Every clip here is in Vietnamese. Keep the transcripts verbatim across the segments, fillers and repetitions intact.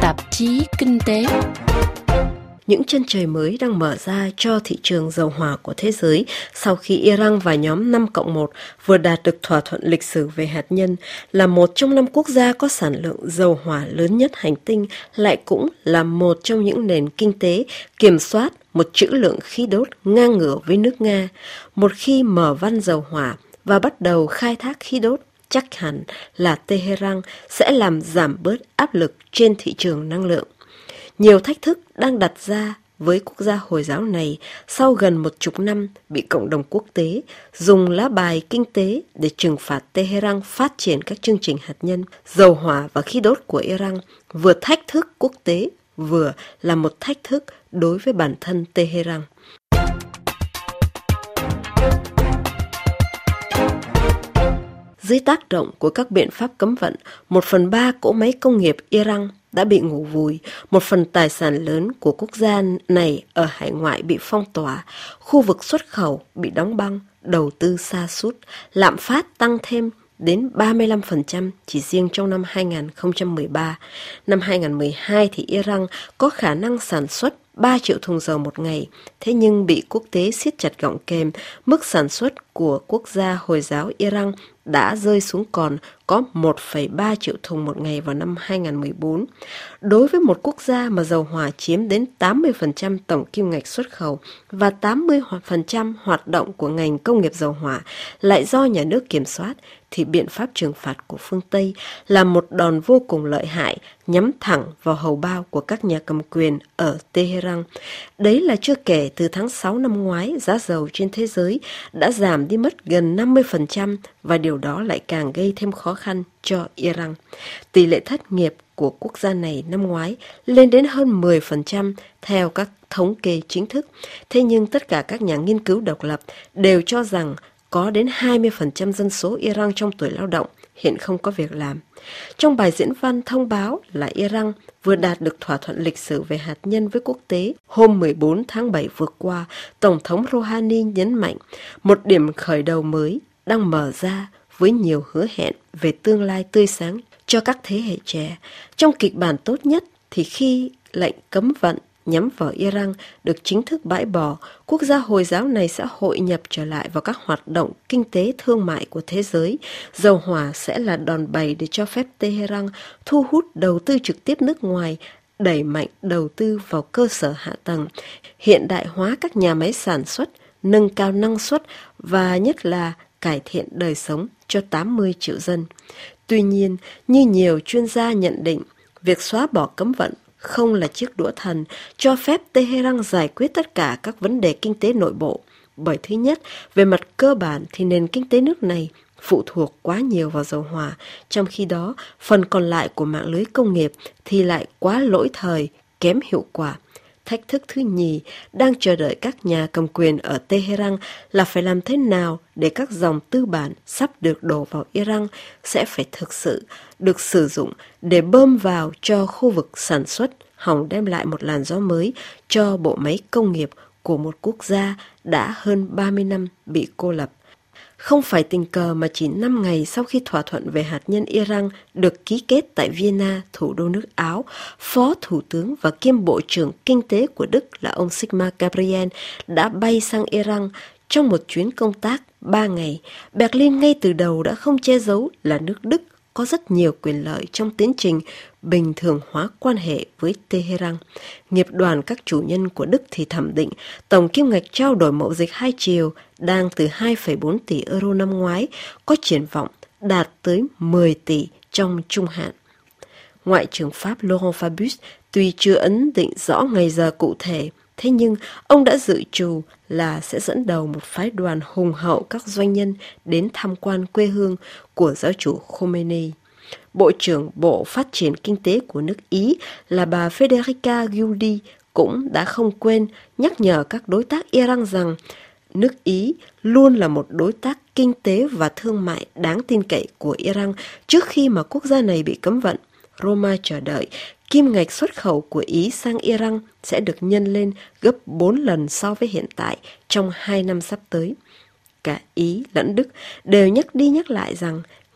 tạp chí kinh tế. Những chân trời mới đang mở ra cho thị trường dầu hỏa của thế giới sau khi Iran và nhóm năm cộng một vừa đạt được thỏa thuận lịch sử về hạt nhân, là một trong năm quốc gia có sản lượng dầu hỏa lớn nhất hành tinh, lại cũng là một trong những nền kinh tế kiểm soát một trữ lượng khí đốt ngang ngửa với nước Nga. Một khi mở van dầu hỏa và bắt đầu khai thác khí đốt, chắc hẳn là Tehran sẽ làm giảm bớt áp lực trên thị trường năng lượng. Nhiều thách thức đang đặt ra với quốc gia Hồi giáo này sau gần một chục năm bị cộng đồng quốc tế dùng lá bài kinh tế để trừng phạt Tehran phát triển các chương trình hạt nhân. Dầu hỏa và khí đốt của Iran vừa thách thức quốc tế, vừa là một thách thức đối với bản thân Tehran. Dưới tác động của các biện pháp cấm vận, một phần ba cỗ máy công nghiệp Iran đã bị ngủ vùi, một phần tài sản lớn của quốc gia này ở hải ngoại bị phong tỏa, khu vực xuất khẩu bị đóng băng, đầu tư sa sút, lạm phát tăng thêm đến ba mươi lăm phần trăm chỉ riêng trong năm hai nghìn không trăm mười ba. Năm hai nghìn không trăm mười hai thì Iran có khả năng sản xuất ba triệu thùng dầu một ngày, thế nhưng bị quốc tế siết chặt gọng kềm, mức sản xuất của quốc gia Hồi giáo Iran đã rơi xuống còn có một phẩy ba triệu thùng một ngày vào năm hai nghìn không trăm mười bốn. Đối với một quốc gia mà dầu hỏa chiếm đến tám mươi phần trăm tổng kim ngạch xuất khẩu và tám mươi phần trăm hoạt động của ngành công nghiệp dầu hỏa lại do nhà nước kiểm soát, thì biện pháp trừng phạt của phương Tây là một đòn vô cùng lợi hại nhắm thẳng vào hầu bao của các nhà cầm quyền ở Tehran. Đấy là chưa kể từ tháng sáu năm ngoái, giá dầu trên thế giới đã giảm đi mất gần năm mươi phần trăm và điều đó lại càng gây thêm khó khăn cho Iran. Tỷ lệ thất nghiệp của quốc gia này năm ngoái lên đến hơn mười phần trăm theo các thống kê chính thức. Thế nhưng tất cả các nhà nghiên cứu độc lập đều cho rằng có đến hai mươi phần trăm dân số Iran trong tuổi lao động hiện không có việc làm. Trong bài diễn văn thông báo là Iran vừa đạt được thỏa thuận lịch sử về hạt nhân với quốc tế hôm mười bốn tháng bảy vừa qua, Tổng thống Rouhani nhấn mạnh một điểm khởi đầu mới đang mở ra với nhiều hứa hẹn về tương lai tươi sáng cho các thế hệ trẻ. Trong kịch bản tốt nhất thì khi lệnh cấm vận nhắm vào Iran được chính thức bãi bỏ, quốc gia Hồi giáo này sẽ hội nhập trở lại vào các hoạt động kinh tế thương mại của thế giới. Dầu hỏa sẽ là đòn bẩy để cho phép Tehran thu hút đầu tư trực tiếp nước ngoài, đẩy mạnh đầu tư vào cơ sở hạ tầng, hiện đại hóa các nhà máy sản xuất, nâng cao năng suất và nhất là cải thiện đời sống cho tám mươi triệu dân. Tuy nhiên, như nhiều chuyên gia nhận định, việc xóa bỏ cấm vận không là chiếc đũa thần cho phép Tehran giải quyết tất cả các vấn đề kinh tế nội bộ. Bởi thứ nhất, về mặt cơ bản thì nền kinh tế nước này phụ thuộc quá nhiều vào dầu hỏa, trong khi đó phần còn lại của mạng lưới công nghiệp thì lại quá lỗi thời, kém hiệu quả. Thách thức thứ nhì đang chờ đợi các nhà cầm quyền ở Tehran là phải làm thế nào để các dòng tư bản sắp được đổ vào Iran sẽ phải thực sự được sử dụng để bơm vào cho khu vực sản xuất, hòng đem lại một làn gió mới cho bộ máy công nghiệp của một quốc gia đã hơn ba mươi năm bị cô lập. Không phải tình cờ mà chỉ năm ngày sau khi thỏa thuận về hạt nhân Iran được ký kết tại Vienna, thủ đô nước Áo, Phó Thủ tướng và kiêm Bộ trưởng Kinh tế của Đức là ông Sigmar Gabriel đã bay sang Iran trong một chuyến công tác ba ngày. Berlin ngay từ đầu đã không che giấu là nước Đức có rất nhiều quyền lợi trong tiến trình bình thường hóa quan hệ với Tehran. Nghiệp đoàn các chủ nhân của Đức thì thẩm định tổng kim ngạch trao đổi mậu dịch hai chiều đang từ hai phẩy bốn tỷ euro năm ngoái có triển vọng đạt tới mười tỷ trong trung hạn. Ngoại trưởng Pháp Laurent Fabius tuy chưa ấn định rõ ngày giờ cụ thể, thế nhưng ông đã dự trù là sẽ dẫn đầu một phái đoàn hùng hậu các doanh nhân đến tham quan quê hương của giáo chủ Khomeini. Bộ trưởng Bộ Phát triển Kinh tế của nước Ý là bà Federica Guidi cũng đã không quên nhắc nhở các đối tác Iran rằng nước Ý luôn là một đối tác kinh tế và thương mại đáng tin cậy của Iran trước khi mà quốc gia này bị cấm vận. Roma chờ đợi kim ngạch xuất khẩu của Ý sang Iran sẽ được nhân lên gấp bốn lần so với hiện tại trong hai năm sắp tới. Cả Ý lẫn Đức đều nhắc đi nhắc lại rằng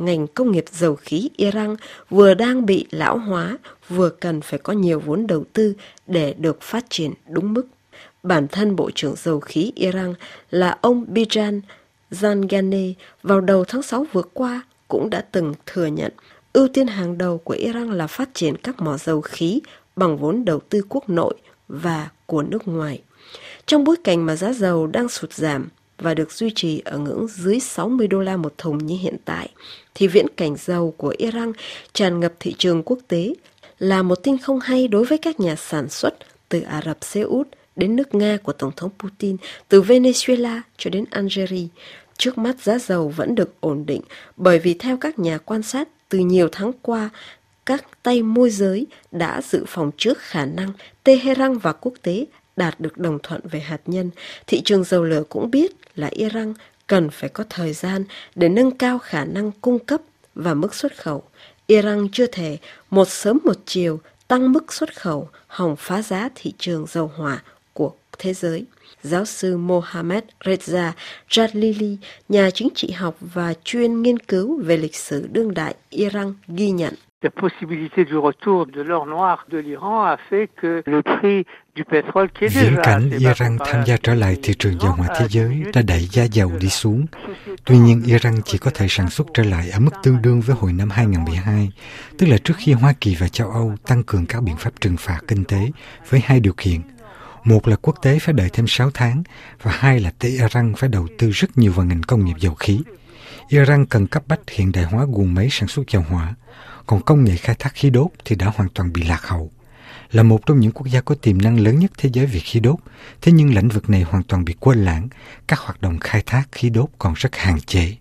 ngành công nghiệp dầu khí Iran vừa đang bị lão hóa, vừa cần phải có nhiều vốn đầu tư để được phát triển đúng mức. Bản thân Bộ trưởng Dầu khí Iran là ông Bijan Zanganeh vào đầu tháng sáu vừa qua cũng đã từng thừa nhận ưu tiên hàng đầu của Iran là phát triển các mỏ dầu khí bằng vốn đầu tư quốc nội và của nước ngoài. Trong bối cảnh mà giá dầu đang sụt giảm và được duy trì ở ngưỡng dưới sáu mươi đô la một thùng như hiện tại, thì viễn cảnh dầu của Iran tràn ngập thị trường quốc tế là một tin không hay đối với các nhà sản xuất từ Ả Rập Xê Út đến nước Nga của Tổng thống Putin, từ Venezuela cho đến Algeria. Trước mắt giá dầu vẫn được ổn định bởi vì theo các nhà quan sát, từ nhiều tháng qua, các tay môi giới đã dự phòng trước khả năng Tehran và quốc tế đạt được đồng thuận về hạt nhân. Thị trường dầu lửa cũng biết là Iran cần phải có thời gian để nâng cao khả năng cung cấp và mức xuất khẩu. Iran chưa thể một sớm một chiều tăng mức xuất khẩu hòng phá giá thị trường dầu hỏa của thế giới. Giáo sư Mohammad Reza Jalili, nhà chính trị học và chuyên nghiên cứu về lịch sử đương đại Iran ghi nhận. La possibilité du retour de l'or noir de l'Iran a fait que le prix du pétrole qui est déjà Viễn cảnh Iran tham gia trở lại thị trường dầu hỏa thế giới đã đẩy giá dầu đi xuống. Tuy nhiên, Iran chỉ có thể sản xuất trở lại ở mức tương đương với hồi năm hai không một hai, tức là trước khi Hoa Kỳ và châu Âu tăng cường các biện pháp trừng phạt kinh tế với hai điều kiện. Một là quốc tế phải đợi thêm sáu tháng, và hai là Tehran phải đầu tư rất nhiều vào ngành công nghiệp dầu khí. Iran cần cấp bách hiện đại hóa guồng máy sản xuất dầu hỏa, còn công nghệ khai thác khí đốt thì đã hoàn toàn bị lạc hậu. Là một trong những quốc gia có tiềm năng lớn nhất thế giới về khí đốt, thế nhưng lĩnh vực này hoàn toàn bị quên lãng, các hoạt động khai thác khí đốt còn rất hạn chế.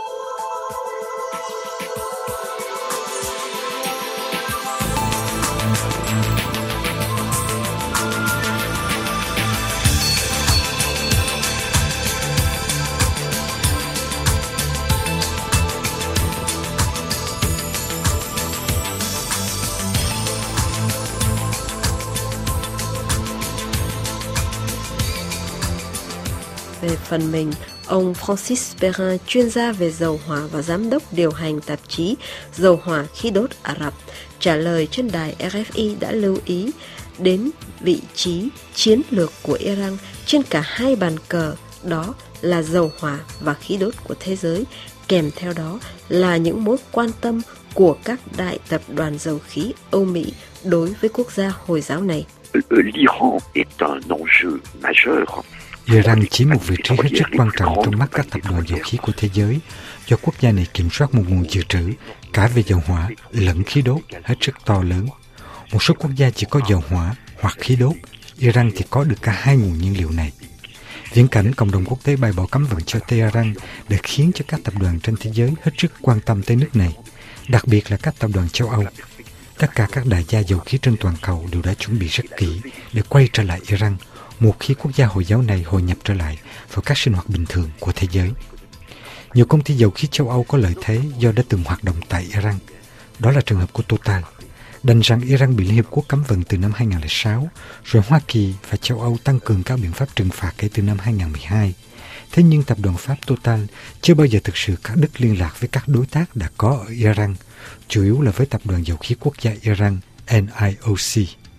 Về phần mình, ông Francis Perrin, chuyên gia về dầu hỏa và giám đốc điều hành tạp chí Dầu hỏa khí đốt Ả Rập, trả lời trên đài R F I đã lưu ý đến vị trí chiến lược của Iran trên cả hai bàn cờ, đó là dầu hỏa và khí đốt của thế giới, kèm theo đó là những mối quan tâm của các đại tập đoàn dầu khí Âu Mỹ đối với quốc gia Hồi giáo này. L'Iran est un enjeu majeur. Iran chiếm một vị trí hết sức quan trọng trong mắt các tập đoàn dầu khí của thế giới, do quốc gia này kiểm soát một nguồn dự trữ cả về dầu hỏa lẫn khí đốt hết sức to lớn. Một số quốc gia chỉ có dầu hỏa hoặc khí đốt, Iran thì có được cả hai nguồn nhiên liệu này. Viễn cảnh cộng đồng quốc tế bãi bỏ cấm vận cho Tehran đã khiến cho các tập đoàn trên thế giới hết sức quan tâm tới nước này, đặc biệt là các tập đoàn châu Âu. Tất cả các đại gia dầu khí trên toàn cầu đều đã chuẩn bị rất kỹ để quay trở lại Iran một khi quốc gia Hồi giáo này hội nhập trở lại vào các sinh hoạt bình thường của thế giới. Nhiều công ty dầu khí châu Âu có lợi thế do đã từng hoạt động tại Iran. Đó là trường hợp của Total. Đành rằng Iran bị Liên Hiệp Quốc cấm vận từ năm hai không không sáu, rồi Hoa Kỳ và châu Âu tăng cường các biện pháp trừng phạt kể từ năm hai không một hai. Thế nhưng tập đoàn Pháp Total chưa bao giờ thực sự cắt đứt liên lạc với các đối tác đã có ở Iran, chủ yếu là với tập đoàn dầu khí quốc gia Iran N I O C.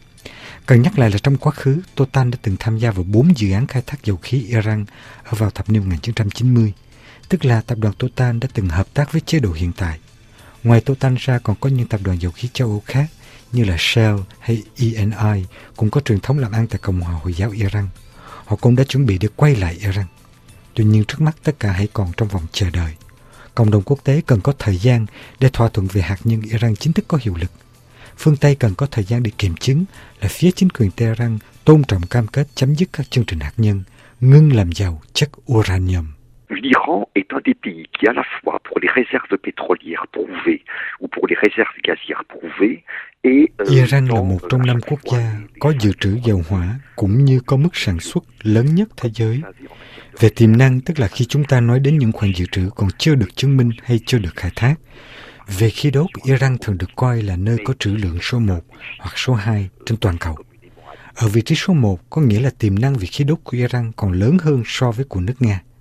Cần nhắc lại là trong quá khứ, Total đã từng tham gia vào bốn dự án khai thác dầu khí Iran ở vào thập niên một nghìn chín trăm chín mươi, tức là tập đoàn Total đã từng hợp tác với chế độ hiện tại. Ngoài Total ra còn có những tập đoàn dầu khí châu Âu khác như là Shell hay E N I cũng có truyền thống làm ăn tại Cộng hòa Hồi giáo Iran. Họ cũng đã chuẩn bị để quay lại Iran. Tuy nhiên trước mắt tất cả hãy còn trong vòng chờ đợi. Cộng đồng quốc tế cần có thời gian để thỏa thuận về hạt nhân Iran chính thức có hiệu lực. Phương Tây cần có thời gian để kiểm chứng là phía chính quyền Tehran tôn trọng cam kết chấm dứt các chương trình hạt nhân, ngưng làm giàu chất uranium. L'Iran est un des pays qui, à la fois pour les réserves pétrolières prouvées ou pour les réserves gazières prouvées, et Iran là một trong năm quốc gia có dự trữ dầu hỏa cũng như có mức sản xuất lớn nhất thế giới. Về tiềm năng, tức là khi chúng ta nói đến những khoản dự trữ còn chưa được chứng minh hay chưa được khai thác. Về khí đốt, Iran thường được coi là nơi có trữ lượng số một hoặc số hai trên toàn cầu. Ở vị trí số một có nghĩa là tiềm năng về khí đốt của Iran còn lớn hơn so với của nước Nga.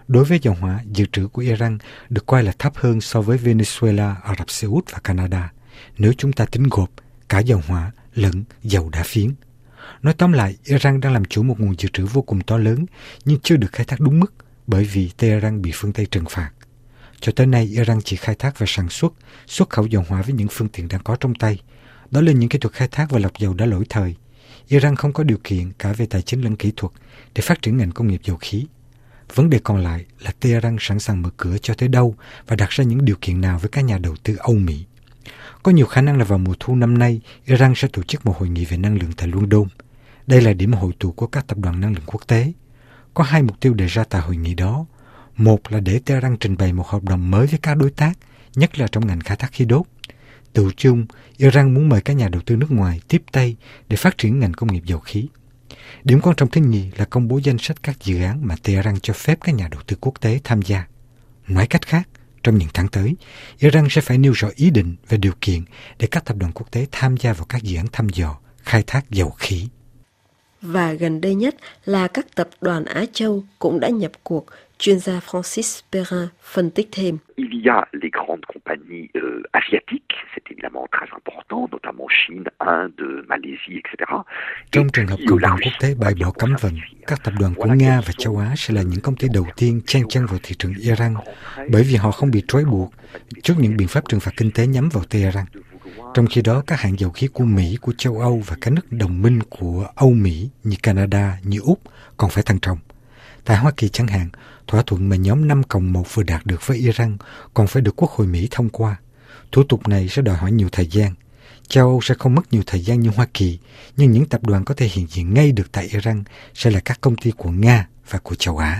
Đối với dầu hỏa, dự trữ của Iran được coi là thấp hơn so với Venezuela, Ả Rập Xê Út và Canada, nếu chúng ta tính gộp cả dầu hỏa lẫn dầu đá phiến. Nói tóm lại, Iran đang làm chủ một nguồn dự trữ vô cùng to lớn, nhưng chưa được khai thác đúng mức bởi vì Tehran bị phương Tây trừng phạt. Cho tới nay, Iran chỉ khai thác và sản xuất, xuất khẩu dầu hỏa với những phương tiện đang có trong tay. Đó là những kỹ thuật khai thác và lọc dầu đã lỗi thời. Iran không có điều kiện cả về tài chính lẫn kỹ thuật để phát triển ngành công nghiệp dầu khí. Vấn đề còn lại là Tehran sẵn sàng mở cửa cho tới đâu và đặt ra những điều kiện nào với các nhà đầu tư Âu Mỹ. Có nhiều khả năng là vào mùa thu năm nay, Iran sẽ tổ chức một hội nghị về năng lượng tại London. Đây là điểm hội tụ của các tập đoàn năng lượng quốc tế. Có hai mục tiêu đề ra tại hội nghị đó. Một là để Tehran trình bày một hợp đồng mới với các đối tác, nhất là trong ngành khai thác khí đốt. Tự chung, Iran muốn mời các nhà đầu tư nước ngoài tiếp tay để phát triển ngành công nghiệp dầu khí. Điểm quan trọng thứ nhì là công bố danh sách các dự án mà Tehran cho phép các nhà đầu tư quốc tế tham gia. Nói cách khác, trong những tháng tới, Iran sẽ phải nêu rõ ý định và điều kiện để các tập đoàn quốc tế tham gia vào các dự án thăm dò, khai thác dầu khí. Và gần đây nhất là các tập đoàn Á Châu cũng đã nhập cuộc, chuyên gia Francis Perrin phân tích thêm. Il y a les grandes compagnies euh, asiatiques, c'est évidemment très important, notamment Chine, Inde, Malaisie, et cetera. Trong trường hợp cộng đồng quốc tế bãi bỏ cấm vận, các tập đoàn của Nga và châu Á sẽ là những công ty đầu tiên chen chân vào thị trường Iran, bởi vì họ không bị trói buộc trước những biện pháp trừng phạt kinh tế nhắm vào Tehran. Trong khi đó, các hãng dầu khí của Mỹ, của châu Âu và các nước đồng minh của Âu Mỹ như Canada, như Úc còn phải thận trọng. Tại Hoa Kỳ chẳng hạn, thỏa thuận mà nhóm năm cộng một vừa đạt được với Iran còn phải được Quốc hội Mỹ thông qua. Thủ tục này sẽ đòi hỏi nhiều thời gian. Châu Âu sẽ không mất nhiều thời gian như Hoa Kỳ, nhưng những tập đoàn có thể hiện diện ngay được tại Iran sẽ là các công ty của Nga và của châu Á.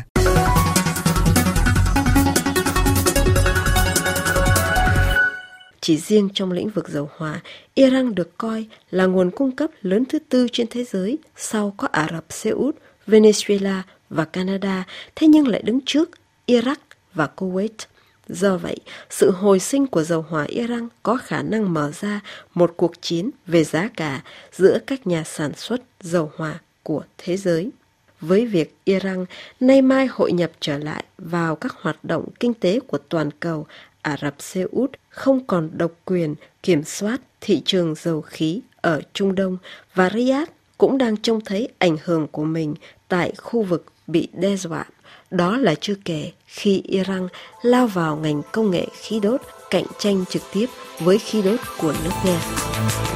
Chỉ riêng trong lĩnh vực dầu hỏa, Iran được coi là nguồn cung cấp lớn thứ tư trên thế giới sau có Ả Rập Xê Út, Venezuela và Canada, thế nhưng lại đứng trước Iraq và Kuwait. Do vậy, sự hồi sinh của dầu hỏa Iran có khả năng mở ra một cuộc chiến về giá cả giữa các nhà sản xuất dầu hỏa của thế giới. Với việc Iran nay mai hội nhập trở lại vào các hoạt động kinh tế của toàn cầu, Ả Rập Xê Út không còn độc quyền kiểm soát thị trường dầu khí ở Trung Đông và Riyadh cũng đang trông thấy ảnh hưởng của mình tại khu vực bị đe dọa. Đó là chưa kể khi Iran lao vào ngành công nghệ khí đốt cạnh tranh trực tiếp với khí đốt của nước Nga.